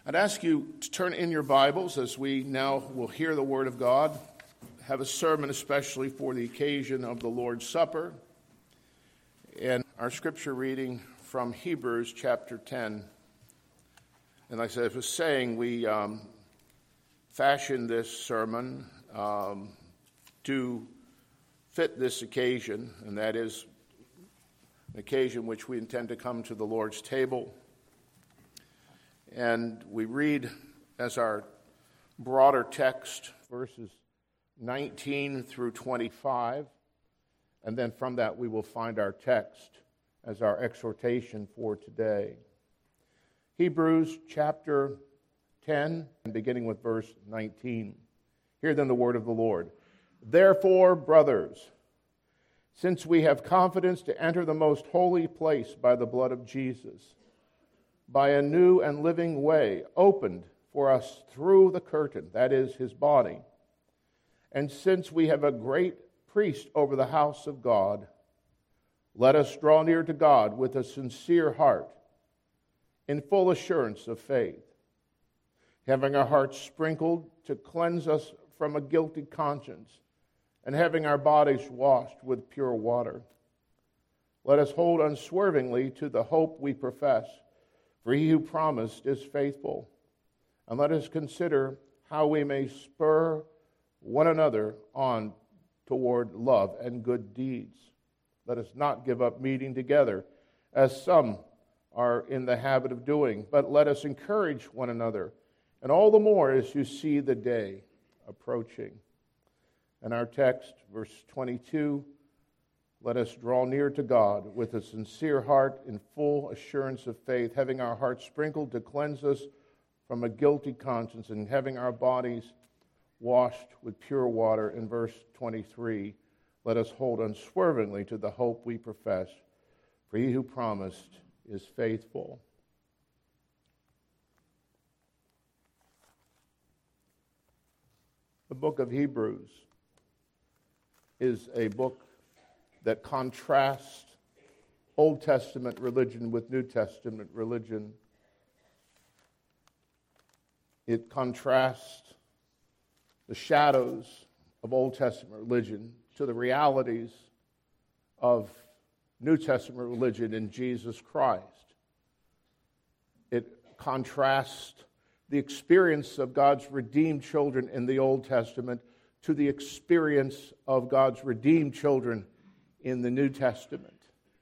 I'd ask you to turn in your Bibles as we now will hear the Word of God, have a sermon especially for the occasion of the Lord's Supper, and our scripture reading from Hebrews chapter 10. And like I was saying, we fashioned this sermon to fit this occasion, and that is an occasion which we intend to come to the Lord's table. And we read as our broader text verses 19 through 25, and then from that we will find our text as our exhortation for today. Hebrews chapter 10, and beginning with verse 19. Hear then the word of the Lord. Therefore, brothers, since we have confidence to enter the most holy place by the blood of Jesus, by a new and living way opened for us through the curtain, that is, his body. And since we have a great priest over the house of God, let us draw near to God with a sincere heart, in full assurance of faith, having our hearts sprinkled to cleanse us from a guilty conscience, and having our bodies washed with pure water. Let us hold unswervingly to the hope we profess, for he who promised is faithful. And let us consider how we may spur one another on toward love and good deeds. Let us not give up meeting together, as some are in the habit of doing, but let us encourage one another, and all the more as you see the day approaching. And our text, verse 22, let us draw near to God with a sincere heart in full assurance of faith, having our hearts sprinkled to cleanse us from a guilty conscience, and having our bodies washed with pure water. In verse 23, let us hold unswervingly to the hope we profess, for he who promised is faithful. The book of Hebrews is a book that contrasts Old Testament religion with New Testament religion. It contrasts the shadows of Old Testament religion to the realities of New Testament religion in Jesus Christ. It contrasts the experience of God's redeemed children in the Old Testament to the experience of God's redeemed children in the New Testament.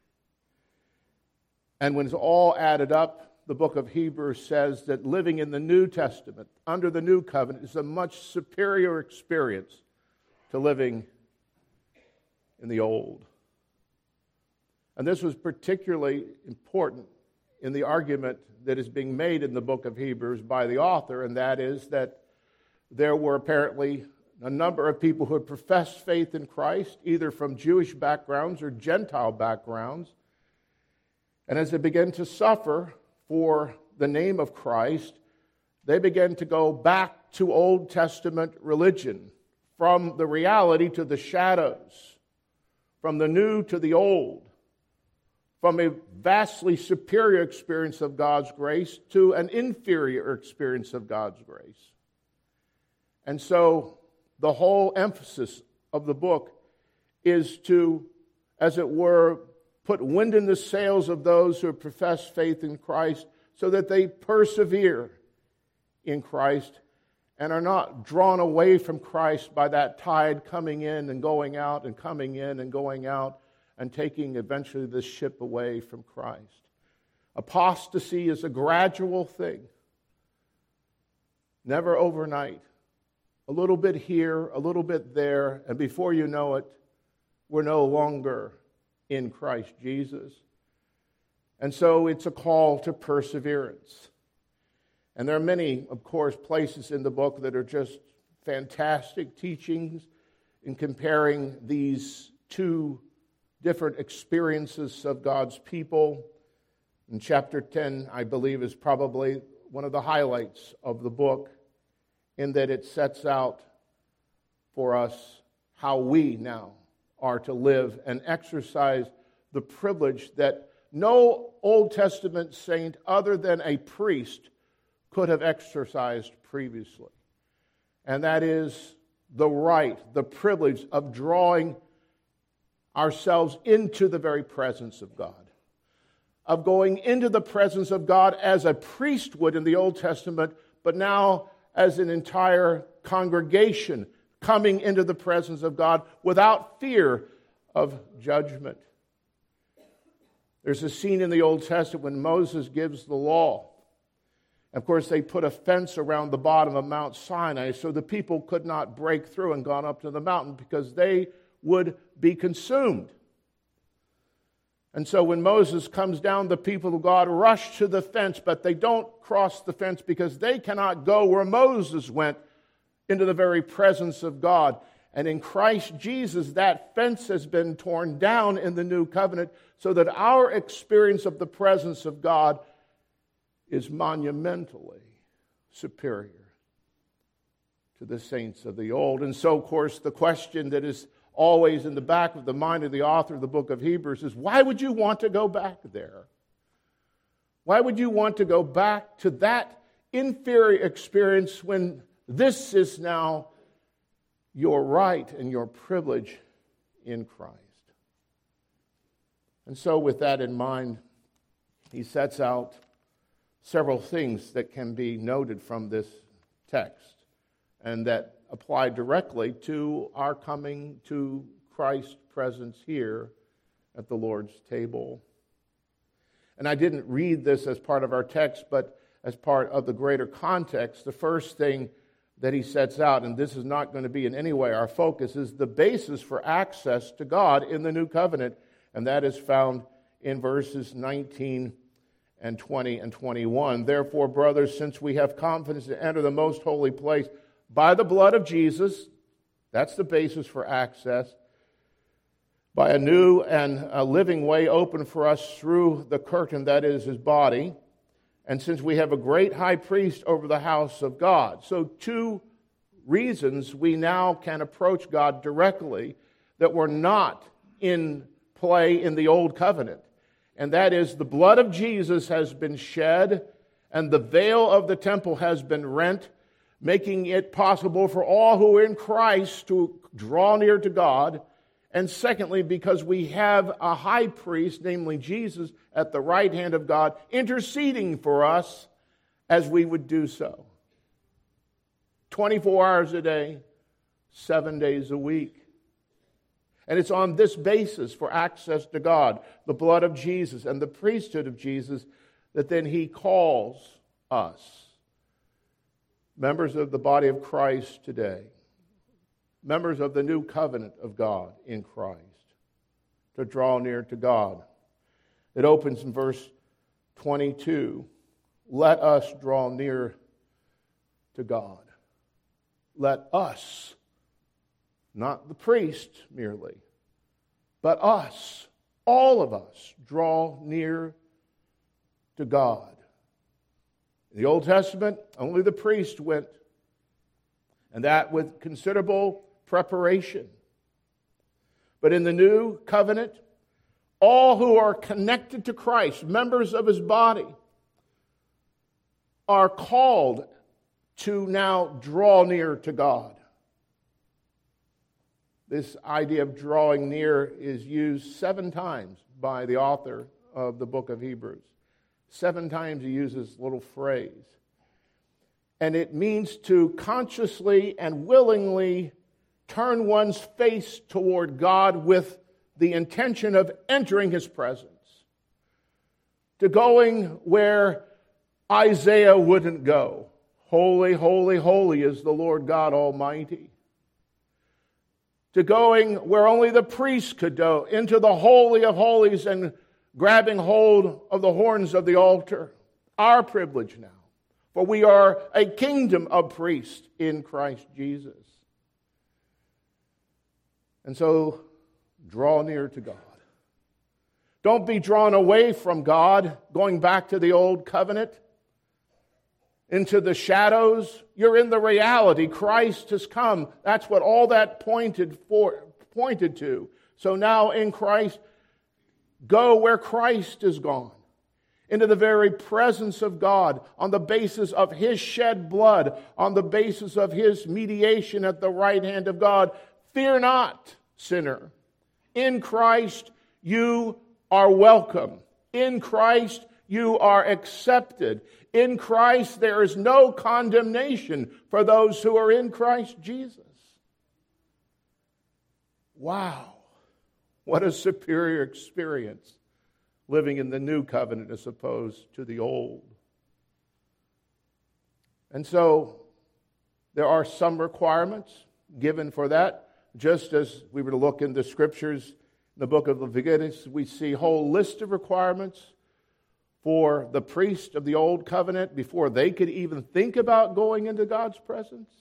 And when it's all added up, the book of Hebrews says that living in the New Testament, under the New Covenant, is a much superior experience to living in the Old. And this was particularly important in the argument that is being made in the book of Hebrews by the author, and that is that there were apparently a number of people who had professed faith in Christ, either from Jewish backgrounds or Gentile backgrounds. And as they began to suffer for the name of Christ, they began to go back to Old Testament religion, from the reality to the shadows, from the new to the old, from a vastly superior experience of God's grace to an inferior experience of God's grace. And so the whole emphasis of the book is to, as it were, put wind in the sails of those who profess faith in Christ so that they persevere in Christ and are not drawn away from Christ by that tide coming in and going out and coming in and going out and taking eventually this ship away from Christ. Apostasy is a gradual thing, never overnight. A little bit here, a little bit there, and before you know it, we're no longer in Christ Jesus. And so it's a call to perseverance. And there are many, of course, places in the book that are just fantastic teachings in comparing these two different experiences of God's people. And chapter 10, I believe, is probably one of the highlights of the book, in that it sets out for us how we now are to live and exercise the privilege that no Old Testament saint other than a priest could have exercised previously. And that is the right, the privilege of drawing ourselves into the very presence of God, of going into the presence of God as a priest would in the Old Testament, but now as an entire congregation coming into the presence of God without fear of judgment. There's a scene in the Old Testament when Moses gives the law. Of course, they put a fence around the bottom of Mount Sinai so the people could not break through and go up to the mountain because they would be consumed. And so when Moses comes down, the people of God rush to the fence, but they don't cross the fence because they cannot go where Moses went, into the very presence of God. And in Christ Jesus, that fence has been torn down in the new covenant so that our experience of the presence of God is monumentally superior to the saints of the old. And so, of course, the question that is always in the back of the mind of the author of the book of Hebrews is, why would you want to go back there? Why would you want to go back to that inferior experience when this is now your right and your privilege in Christ? And so with that in mind, he sets out several things that can be noted from this text and that apply directly to our coming to Christ's presence here at the Lord's table. And I didn't read this as part of our text, but as part of the greater context. The first thing that he sets out, and this is not going to be in any way our focus, is the basis for access to God in the new covenant, and that is found in verses 19 and 20 and 21. Therefore, brothers, since we have confidence to enter the most holy place by the blood of Jesus, that's the basis for access, by a new and a living way open for us through the curtain that is his body, and since we have a great high priest over the house of God. So 2 reasons we now can approach God directly that were not in play in the old covenant. And that is, the blood of Jesus has been shed and the veil of the temple has been rent, making it possible for all who are in Christ to draw near to God. And secondly, because we have a high priest, namely Jesus, at the right hand of God, interceding for us as we would do so. 24 hours a day, 7 days a week. And it's on this basis for access to God, the blood of Jesus and the priesthood of Jesus, that then he calls us, members of the body of Christ today, members of the new covenant of God in Christ, to draw near to God. It opens in verse 22. Let us draw near to God. Let us, not the priest merely, but us, all of us, draw near to God. In the Old Testament, only the priest went, and that with considerable preparation. But in the new covenant, all who are connected to Christ, members of his body, are called to now draw near to God. This idea of drawing near is used 7 times by the author of the book of Hebrews. 7 times he uses this little phrase. And it means to consciously and willingly turn one's face toward God with the intention of entering his presence. To going where Isaiah wouldn't go. Holy, holy, holy is the Lord God Almighty. To going where only the priest could go, into the Holy of Holies and grabbing hold of the horns of the altar. Our privilege now. For we are a kingdom of priests in Christ Jesus. And so, draw near to God. Don't be drawn away from God, going back to the old covenant, into the shadows. You're in the reality. Christ has come. That's what all that pointed to. So now in Christ, go where Christ is gone. into the very presence of God on the basis of His shed blood, on the basis of His mediation at the right hand of God. Fear not, sinner. In Christ you are welcome. In Christ you are accepted. In Christ there is no condemnation for those who are in Christ Jesus. Wow, what a superior experience living in the new covenant as opposed to the old. And so there are some requirements given for that. Just as we were to look in the scriptures in the book of Leviticus, we see a whole list of requirements for the priest of the old covenant before they could even think about going into God's presence.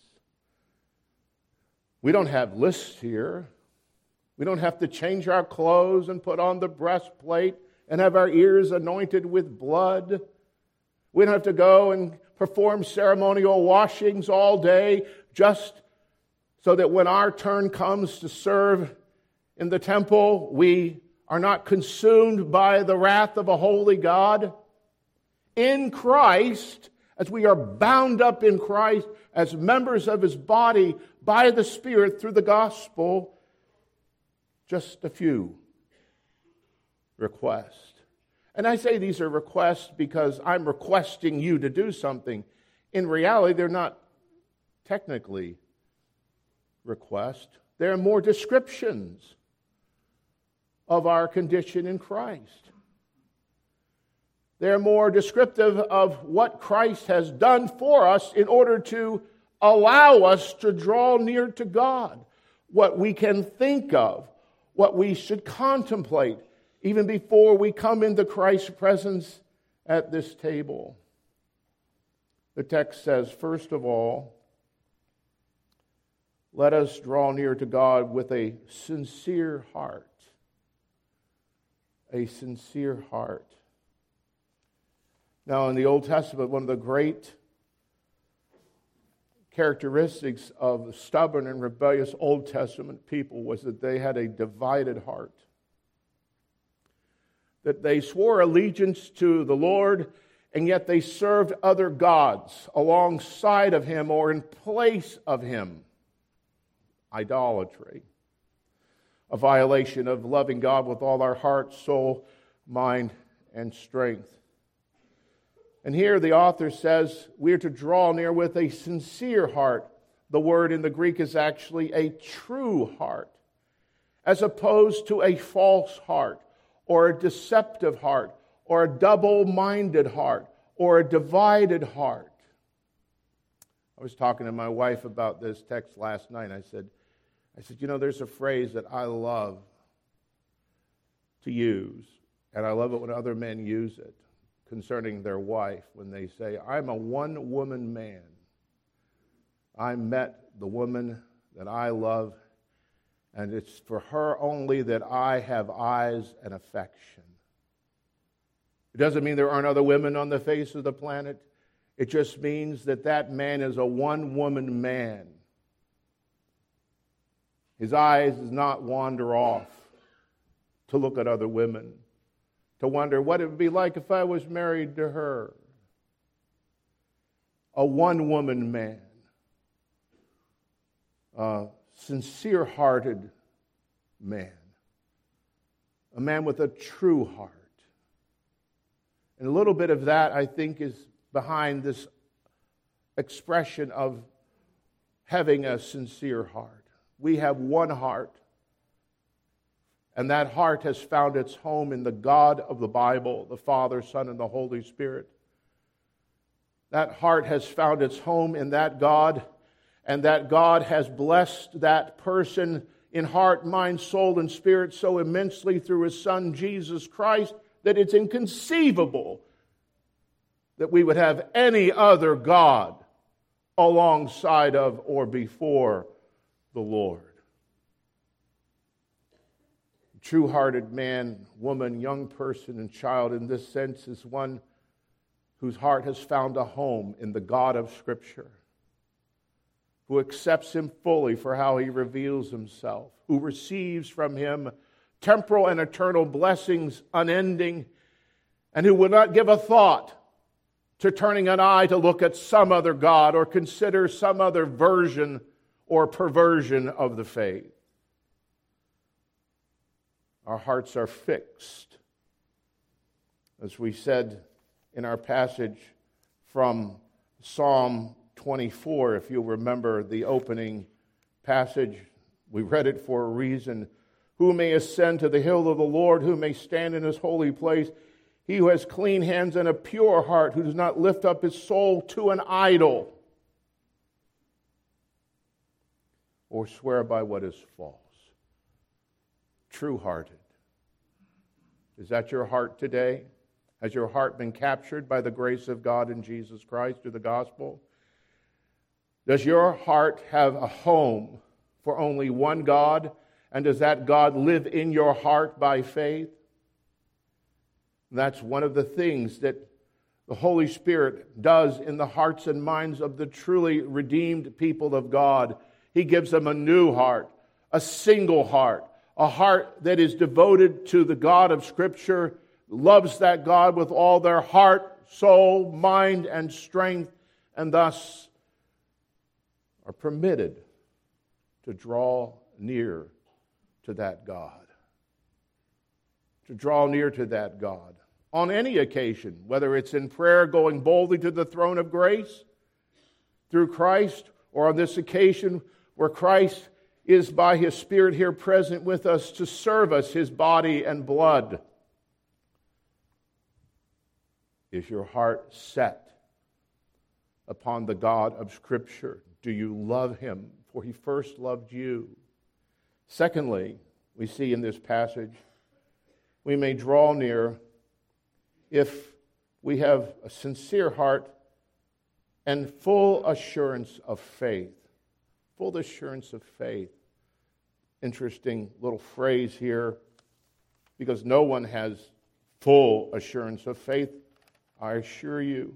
We don't have lists here. We don't have to change our clothes and put on the breastplate and have our ears anointed with blood. We don't have to go and perform ceremonial washings all day just so that when our turn comes to serve in the temple, we are not consumed by the wrath of a holy God. In Christ, as we are bound up in Christ as members of His body by the Spirit through the gospel, just a few requests. And I say these are requests because I'm requesting you to do something. In reality, they're not technically requests. They're more descriptions of our condition in Christ. They're more descriptive of what Christ has done for us in order to allow us to draw near to God, what we can think of, what we should contemplate, even before we come into Christ's presence at this table. The text says, first of all, let us draw near to God with a sincere heart. A sincere heart. Now, in the Old Testament, one of the great characteristics of the stubborn and rebellious Old Testament people was that they had a divided heart. That they swore allegiance to the Lord, and yet they served other gods alongside of Him or in place of Him. Idolatry. A violation of loving God with all our heart, soul, mind, and strength. And here the author says we are to draw near with a sincere heart. The word in the Greek is actually a true heart, as opposed to a false heart, or a deceptive heart, or a double-minded heart, or a divided heart. I was talking to my wife about this text last night. I said, you know, there's a phrase that I love to use, and I love it when other men use it concerning their wife, when they say, I'm a one-woman man. I met the woman that I love, and it's for her only that I have eyes and affection. It doesn't mean there aren't other women on the face of the planet. It just means that that man is a one-woman man. His eyes does not wander off to look at other women, to wonder what it would be like if I was married to her. A one-woman man. A sincere-hearted man. A man with a true heart. And a little bit of that, I think, is behind this expression of having a sincere heart. We have one heart, and that heart has found its home in the God of the Bible, the Father, Son, and the Holy Spirit. That heart has found its home in that God, and that God has blessed that person in heart, mind, soul, and spirit so immensely through His Son, Jesus Christ, that it's inconceivable that we would have any other God alongside of or before the Lord. True-hearted man, woman, young person, and child in this sense is one whose heart has found a home in the God of Scripture, who accepts Him fully for how He reveals Himself, who receives from Him temporal and eternal blessings unending, and who would not give a thought to turning an eye to look at some other God or consider some other version or perversion of the faith. Our hearts are fixed. As we said in our passage from Psalm 24, if you'll remember the opening passage, we read it for a reason. Who may ascend to the hill of the Lord? Who may stand in his holy place? He who has clean hands and a pure heart, who does not lift up his soul to an idol or swear by what is false. True-hearted. Is that your heart today? Has your heart been captured by the grace of God in Jesus Christ through the gospel? Does your heart have a home for only one God? And does that God live in your heart by faith? That's one of the things that the Holy Spirit does in the hearts and minds of the truly redeemed people of God. He gives them a new heart, a single heart, a heart that is devoted to the God of Scripture, loves that God with all their heart, soul, mind, and strength, and thus are permitted to draw near to that God. To draw near to that God on any occasion, whether it's in prayer, going boldly to the throne of grace through Christ, or on this occasion where Christ is by His Spirit here present with us to serve us, His body and blood. Is your heart set upon the God of Scripture? Do you love Him? For He first loved you. Secondly, we see in this passage, we may draw near if we have a sincere heart and full assurance of faith. Full assurance of faith. Interesting little phrase here, because no one has full assurance of faith, I assure you.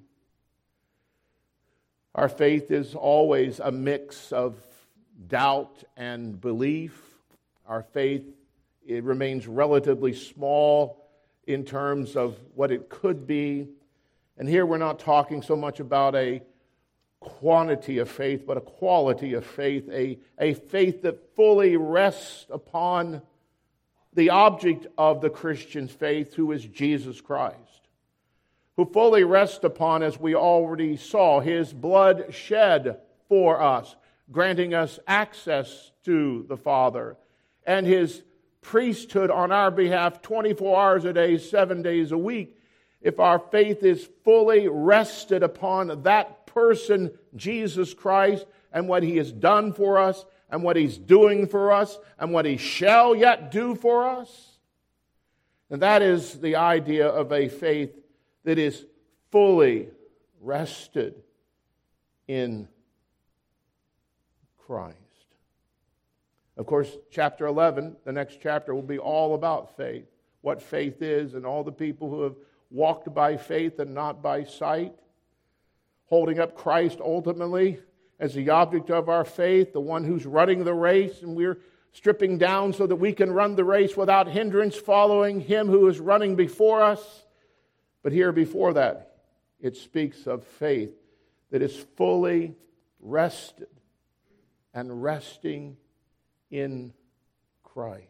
Our faith is always a mix of doubt and belief. Our faith, it remains relatively small in terms of what it could be. And here we're not talking so much about a quantity of faith, but a quality of faith, a faith that fully rests upon the object of the Christian's faith, who is Jesus Christ, who fully rests upon, as we already saw, His blood shed for us, granting us access to the Father, and His priesthood on our behalf 24 hours a day, 7 days a week. If our faith is fully rested upon that person, Jesus Christ, and what He has done for us, and what He's doing for us, and what He shall yet do for us, and that is the idea of a faith that is fully rested in Christ. Of course, chapter 11, the next chapter, will be all about faith, what faith is, and all the people who have walked by faith and not by sight, holding up Christ ultimately as the object of our faith, the one who's running the race, and we're stripping down so that we can run the race without hindrance, following Him who is running before us. But here before that, it speaks of faith that is fully rested and resting in Christ.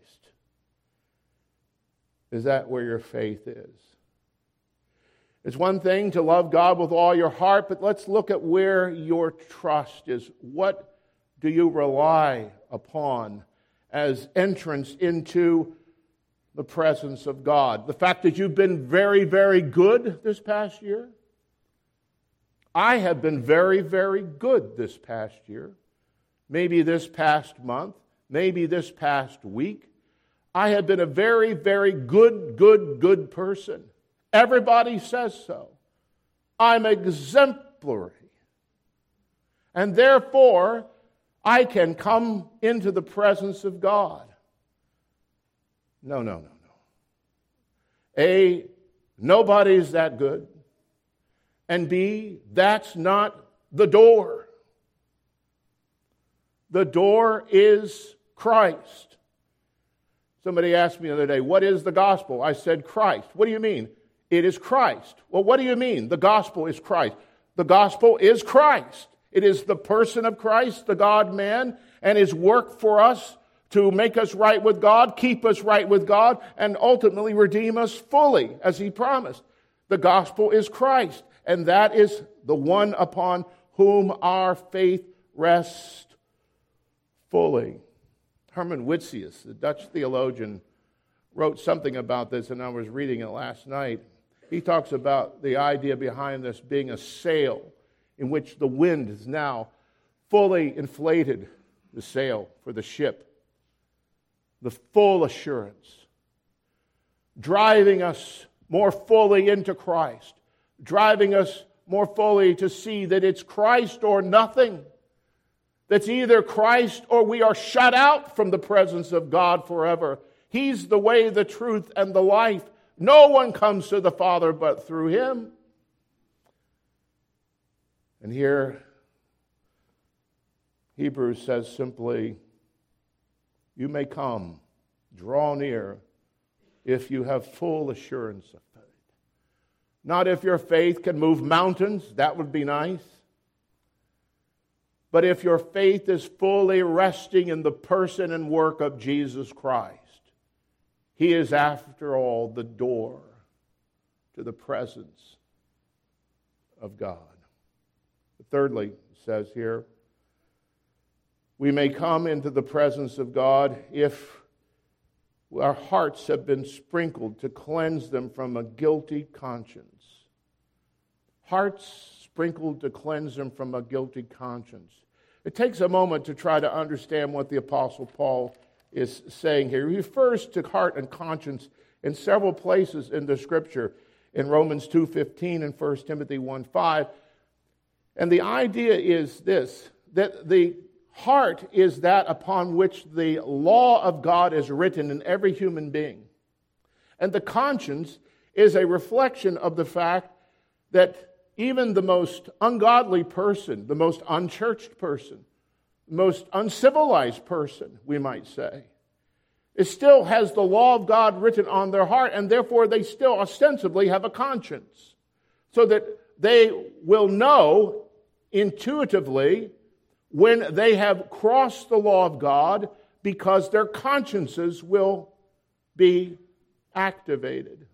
Is that where your faith is? It's one thing to love God with all your heart, but let's look at where your trust is. What do you rely upon as entrance into the presence of God? The fact that you've been very, very good this past year? I have been very, very good this past year. Maybe this past month. Maybe this past week. I have been a very, very good person. Everybody says so. I'm exemplary. And therefore, I can come into the presence of God. No. A, nobody's that good. And B, that's not the door. The door is Christ. Somebody asked me the other day, what is the gospel? I said, Christ. What do you mean? it is Christ. Well, what do you mean? The gospel is Christ. The gospel is Christ. It is the person of Christ, the God-man, and his work for us to make us right with God, keep us right with God, and ultimately redeem us fully, as he promised. The gospel is Christ, and that is the one upon whom our faith rests fully. Herman Witsius, the Dutch theologian, wrote something about this, and I was reading it last night. He talks about the idea behind this being a sail in which the wind is now fully inflated, the sail for the ship. The full assurance, driving us more fully into Christ, driving us more fully to see that it's Christ or nothing. That's either Christ or we are shut out from the presence of God forever. He's the way, the truth, and the life. No one comes to the Father but through him. And here, Hebrews says simply, you may come, draw near, if you have full assurance of faith. Not if your faith can move mountains, that would be nice. But if your faith is fully resting in the person and work of Jesus Christ, he is, after all, the door to the presence of God. Thirdly, it says here, we may come into the presence of God if our hearts have been sprinkled to cleanse them from a guilty conscience. Hearts sprinkled to cleanse them from a guilty conscience. It takes a moment to try to understand what the Apostle Paul is saying here. He refers to heart and conscience in several places in the Scripture, in Romans 2:15 and 1 Timothy 1:5. And the idea is this, that the heart is that upon which the law of God is written in every human being. And the conscience is a reflection of the fact that even the most ungodly person, the most unchurched person, the most uncivilized person, we might say, it still has the law of God written on their heart, and therefore they still ostensibly have a conscience. So that they will know intuitively when they have crossed the law of God, because their consciences will be activated.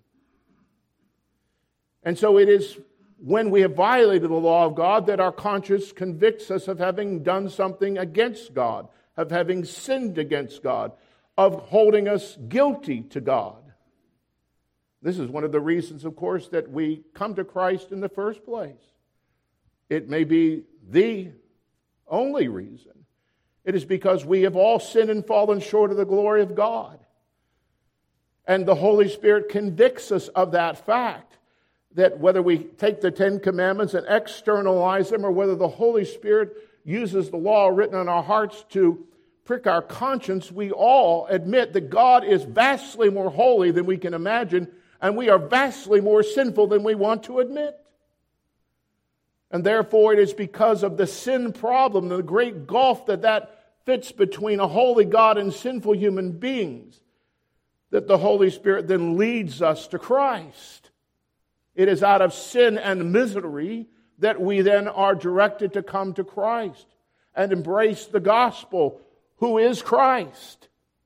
And so it is when we have violated the law of God that our conscience convicts us of having done something against God, of having sinned against God, of holding us guilty to God. This is one of the reasons, of course, that we come to Christ in the first place. It may be the only reason. It is because we have all sinned and fallen short of the glory of God. And the Holy Spirit convicts us of that fact. That whether we take the Ten Commandments and externalize them, or whether the Holy Spirit uses the law written on our hearts to prick our conscience, we all admit that God is vastly more holy than we can imagine, and we are vastly more sinful than we want to admit. And therefore it is because of the sin problem, the great gulf that fits between a holy God and sinful human beings, that the Holy Spirit then leads us to Christ. It is out of sin and misery that we then are directed to come to Christ and embrace the gospel, who is Christ.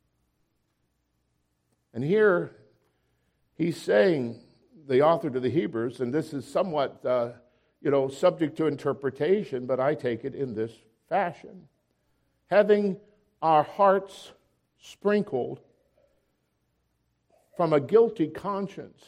And here he's saying, the author to the Hebrews, and this is somewhat subject to interpretation, but I take it in this fashion. Having our hearts sprinkled from a guilty conscience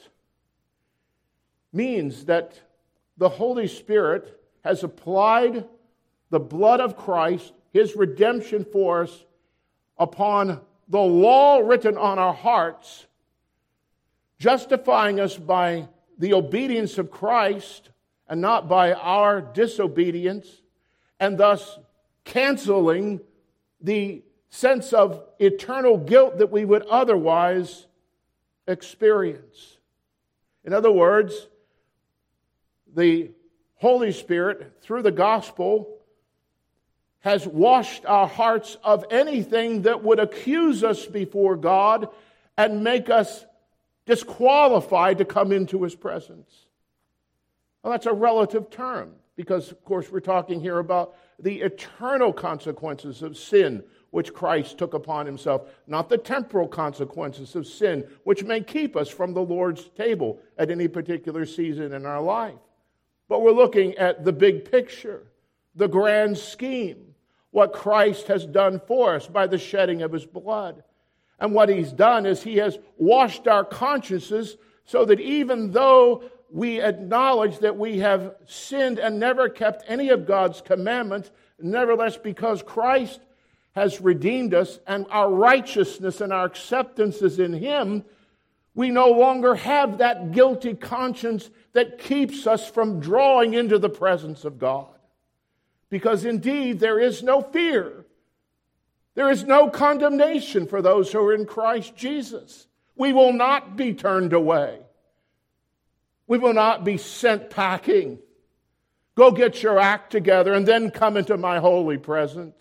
means that the Holy Spirit has applied the blood of Christ, his redemption for us, upon the law written on our hearts, justifying us by the obedience of Christ and not by our disobedience, and thus canceling the sense of eternal guilt that we would otherwise experience. In other words, the Holy Spirit, through the gospel, has washed our hearts of anything that would accuse us before God and make us disqualified to come into his presence. Well, that's a relative term because, of course, we're talking here about the eternal consequences of sin which Christ took upon himself, not the temporal consequences of sin which may keep us from the Lord's table at any particular season in our life. But we're looking at the big picture, the grand scheme, what Christ has done for us by the shedding of his blood. And what he's done is he has washed our consciences so that even though we acknowledge that we have sinned and never kept any of God's commandments, nevertheless, because Christ has redeemed us and our righteousness and our acceptance is in him, we no longer have that guilty conscience that keeps us from drawing into the presence of God. Because indeed, there is no fear. There is no condemnation for those who are in Christ Jesus. We will not be turned away. We will not be sent packing. Go get your act together and then come into my holy presence.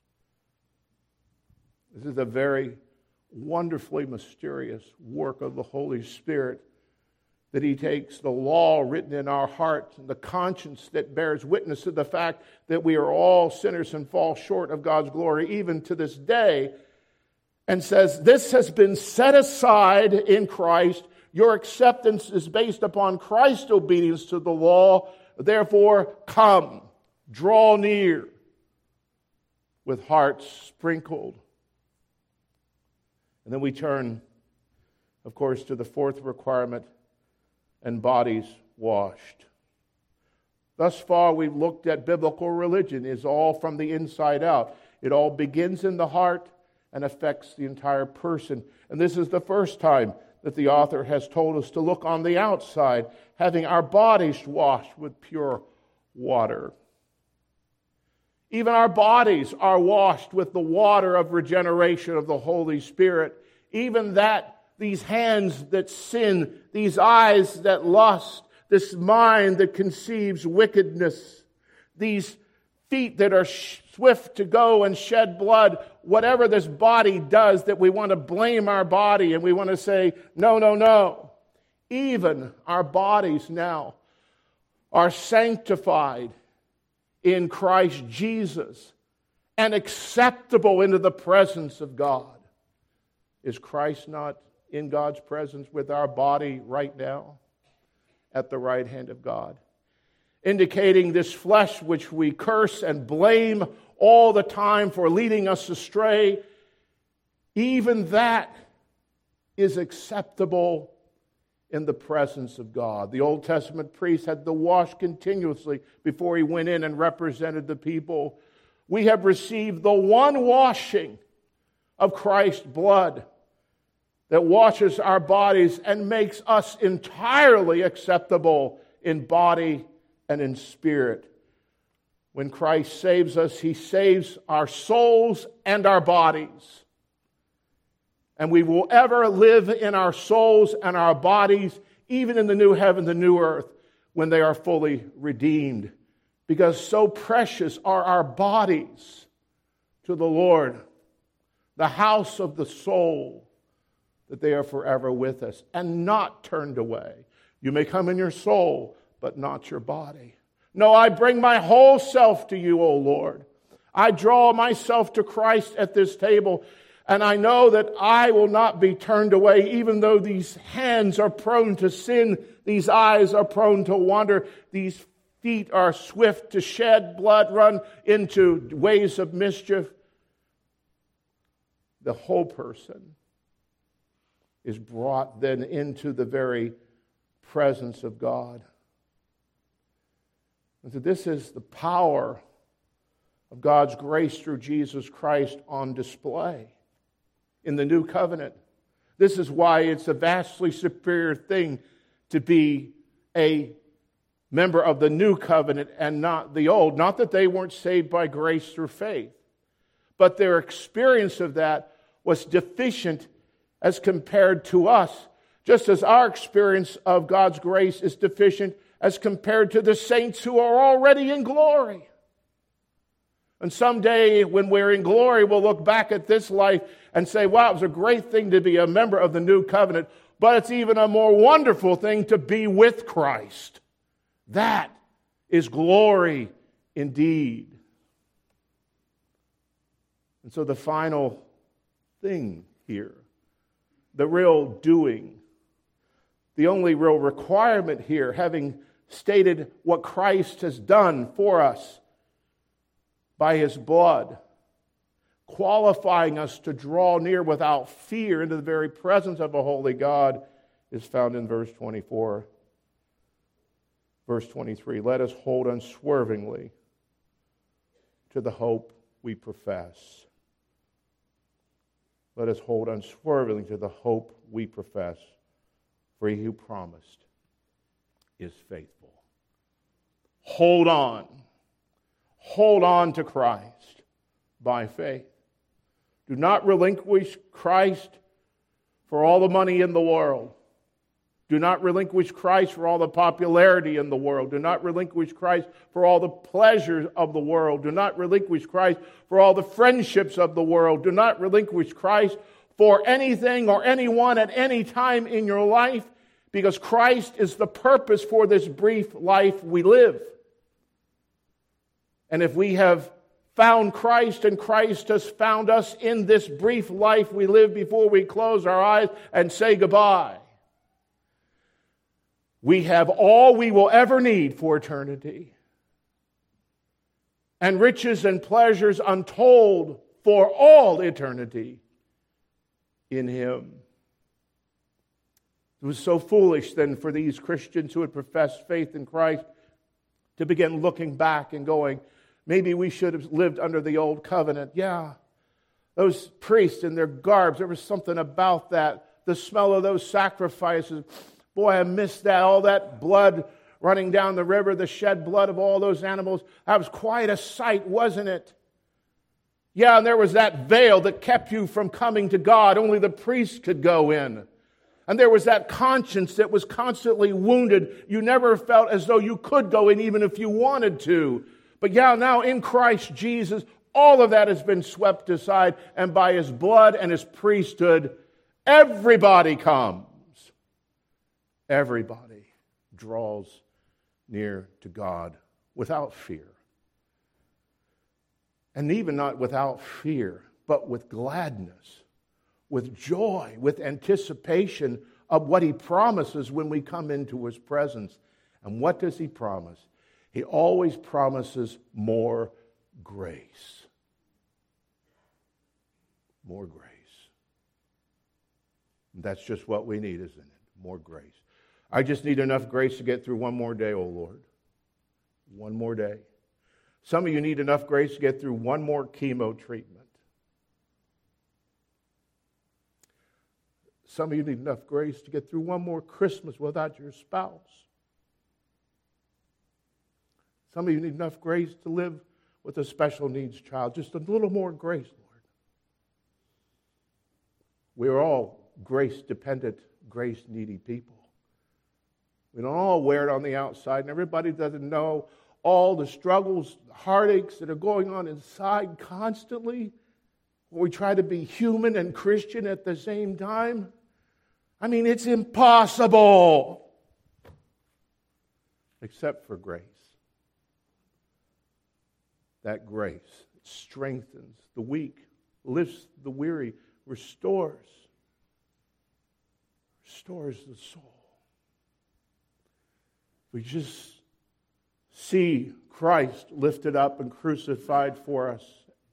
This is a very wonderfully mysterious work of the Holy Spirit, that he takes the law written in our hearts and the conscience that bears witness to the fact that we are all sinners and fall short of God's glory even to this day, and says, this has been set aside in Christ. Your acceptance is based upon Christ's obedience to the law. Therefore, come, draw near with hearts sprinkled. And then we turn, of course, to the fourth requirement, and bodies washed. Thus far, we've looked at biblical religion is all from the inside out. It all begins in the heart and affects the entire person. And this is the first time that the author has told us to look on the outside, having our bodies washed with pure water. Even our bodies are washed with the water of regeneration of the Holy Spirit. Even that, these hands that sin, these eyes that lust, this mind that conceives wickedness, these feet that are swift to go and shed blood, whatever this body does that we want to blame our body and we want to say, no, no, no. Even our bodies now are sanctified in Christ Jesus and acceptable into the presence of God. Is Christ not in God's presence with our body right now at the right hand of God? Indicating this flesh which we curse and blame all the time for leading us astray, even that is acceptable in the presence of God. The Old Testament priest had to wash continuously before he went in and represented the people. We have received the one washing of Christ's blood that washes our bodies and makes us entirely acceptable in body and in spirit. When Christ saves us, he saves our souls and our bodies. And we will ever live in our souls and our bodies, even in the new heaven, the new earth, when they are fully redeemed. Because so precious are our bodies to the Lord, the house of the soul, that they are forever with us and not turned away. You may come in your soul, but not your body. No, I bring my whole self to you, O Lord. I draw myself to Christ at this table, and I know that I will not be turned away, even though these hands are prone to sin, these eyes are prone to wander, these feet are swift to shed blood, run into ways of mischief. The whole person is brought then into the very presence of God. And so this is the power of God's grace through Jesus Christ on display in the new covenant. This is why it's a vastly superior thing to be a member of the new covenant and not the old. Not that they weren't saved by grace through faith, but their experience of that was deficient as compared to us, just as our experience of God's grace is deficient as compared to the saints who are already in glory. And someday when we're in glory, we'll look back at this life and say, wow, it was a great thing to be a member of the new covenant. But it's even a more wonderful thing to be with Christ. That is glory indeed. And so the final thing here, the real doing, the only real requirement here, having stated what Christ has done for us by His blood, qualifying us to draw near without fear into the very presence of a holy God, is found in verse 24. Verse 23, let us hold unswervingly to the hope we profess. Let us hold unswervingly to the hope we profess, for He who promised is faithful. Hold on. Hold on to Christ by faith. Do not relinquish Christ for all the money in the world. Do not relinquish Christ for all the popularity in the world. Do not relinquish Christ for all the pleasures of the world. Do not relinquish Christ for all the friendships of the world. Do not relinquish Christ for anything or anyone at any time in your life, because Christ is the purpose for this brief life we live. And if we have found Christ and Christ has found us in this brief life we live before we close our eyes and say goodbye, we have all we will ever need for eternity, and riches and pleasures untold for all eternity in Him. It was so foolish then for these Christians who had professed faith in Christ to begin looking back and going, maybe we should have lived under the old covenant. Yeah, those priests in their garbs, there was something about that. The smell of those sacrifices. Boy, I missed that. All that blood running down the river, the shed blood of all those animals. That was quite a sight, wasn't it? Yeah, and there was that veil that kept you from coming to God. Only the priest could go in. And there was that conscience that was constantly wounded. You never felt as though you could go in even if you wanted to. But yeah, now in Christ Jesus, all of that has been swept aside. And by His blood and His priesthood, everybody comes. Everybody draws near to God without fear. And even not without fear, but with gladness, with joy, with anticipation of what He promises when we come into His presence. And what does He promise? He always promises more grace. More grace. That's just what we need, isn't it? More grace. I just need enough grace to get through one more day, oh Lord. One more day. Some of you need enough grace to get through one more chemo treatment. Some of you need enough grace to get through one more Christmas without your spouse. Some of you need enough grace to live with a special needs child. Just a little more grace, Lord. We're all grace-dependent, grace-needy people. We don't all wear it on the outside, and everybody doesn't know all the struggles, heartaches that are going on inside constantly. We try to be human and Christian at the same time. I mean, it's impossible. Except for grace. That grace strengthens the weak, lifts the weary, restores the soul. We just see Christ lifted up and crucified for us.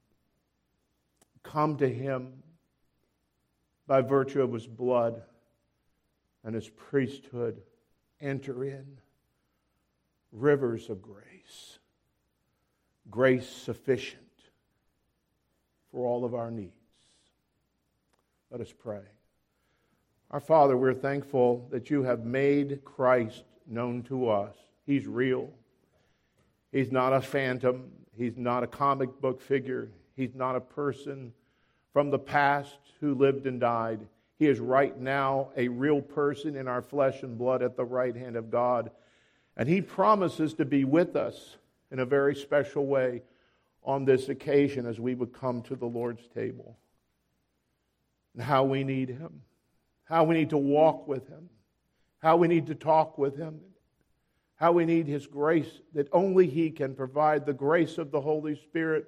Come to Him by virtue of His blood and His priesthood. Enter in. Rivers of grace. Grace sufficient for all of our needs. Let us pray. Our Father, we're thankful that You have made Christ known to us. He's real. He's not a phantom. He's not a comic book figure. He's not a person from the past who lived and died. He is right now a real person in our flesh and blood at the right hand of God. And He promises to be with us in a very special way on this occasion as we would come to the Lord's table. And how we need Him. how we need to walk with Him, how we need to talk with Him, how we need His grace, that only He can provide, the grace of the Holy Spirit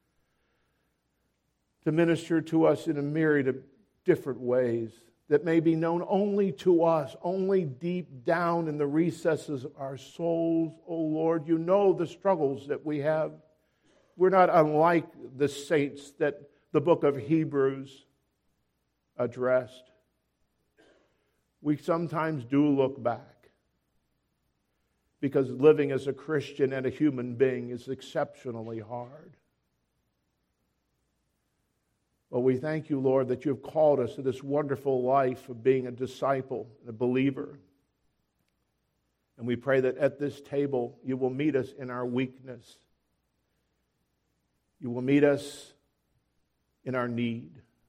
to minister to us in a myriad of different ways that may be known only to us, only deep down in the recesses of our souls. Oh Lord, you know the struggles that we have. We're not unlike the saints that the book of Hebrews addressed. We sometimes do look back because living as a Christian and a human being is exceptionally hard. But we thank you, Lord, that you have called us to this wonderful life of being a disciple, a believer. And we pray that at this table you will meet us in our weakness. You will meet us in our need.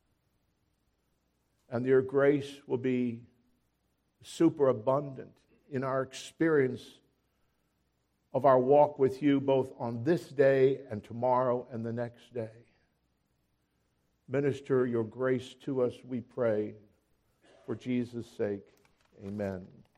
And your grace will be superabundant in our experience of our walk with you, both on this day and tomorrow and the next day. Minister your grace to us, we pray, for Jesus' sake. Amen.